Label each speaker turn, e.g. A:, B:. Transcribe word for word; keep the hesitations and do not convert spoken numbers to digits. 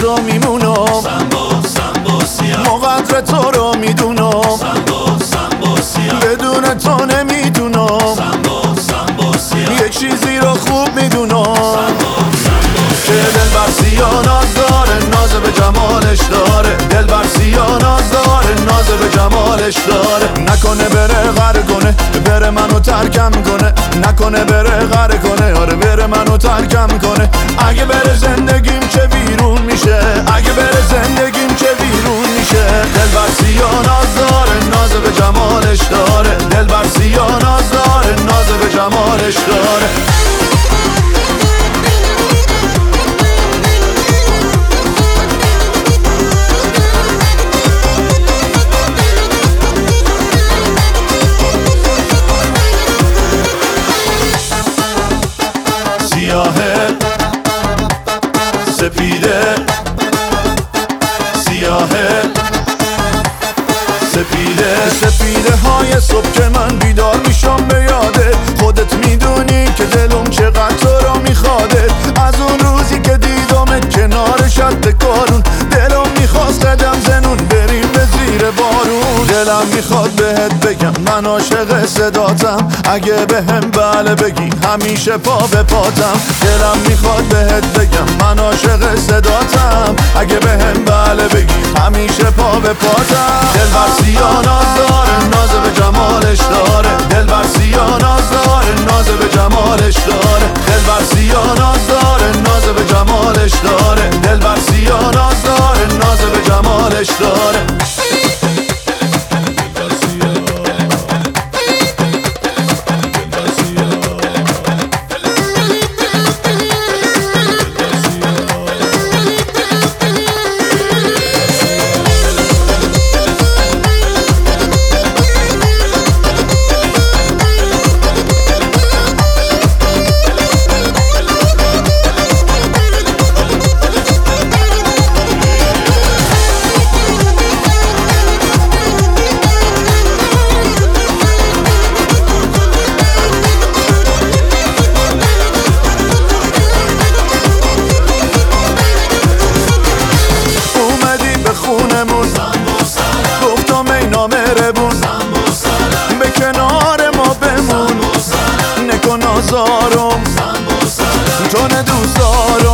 A: تو میمونم، مقدر تو رو میدونم، بدون تو نمیدونم، یه چیزی رو خوب میدونم که دل بر سیا ناز داره، ناز به جمالش داره. دل بر سیا ناز داره، ناز به جمالش داره. نکنه بره غر کنه، بره منو ترکم کنه. نکنه بره غر کنه، آره بره منو ترکم کنه. اگه بره زندگیم چه ویرون میشه، اگه بره زندگیم چه ویرون میشه. دل بر سیا ناز داره، ناز به جمالش داره. دل بر سیا ناز داره، ناز به جمالش داره. سیاهه سپیده، سیاهه سپیده، سپیده های صبح که من بیدار میشم به یاده. خودت میدونی که دلم چقدر تو رو میخواده. از اون روزی که دیدمت کنار شط کارون، دلم میخواست قدم زنون بریم به زیر بارون. دلم میخواد بهت بگم من عاشق صداتم، اگه بهم بله بگی همیشه پا به پاتم. دلم میخواد بهت بگم من عاشق صداتم، اگه بهم بله بگی همیشه پا به پاتم. دل بر سیا ناز داره، ناز به جمالش داره. دل بر سیا ناز داره، ناز به جمالش داره. دل بر سیا ناز داره، ناز به جمالش داره. دل بر سیا ناز داره، ناز به جمالش داره. گفتم ای نامهربون به کنار ما بمون، نکن آزارم تو نه دوست دارم.